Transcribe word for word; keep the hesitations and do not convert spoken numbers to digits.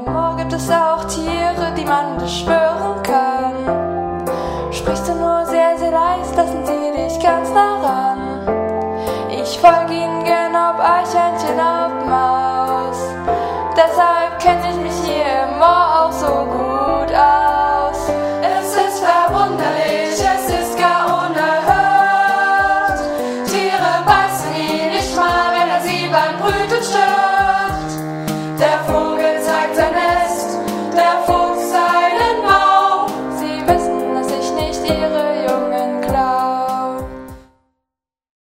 Oh, gibt es auch Tiere, die man beschwören kann? Sprichst du nur sehr, sehr leise, lassen sie dich ganz nah ran.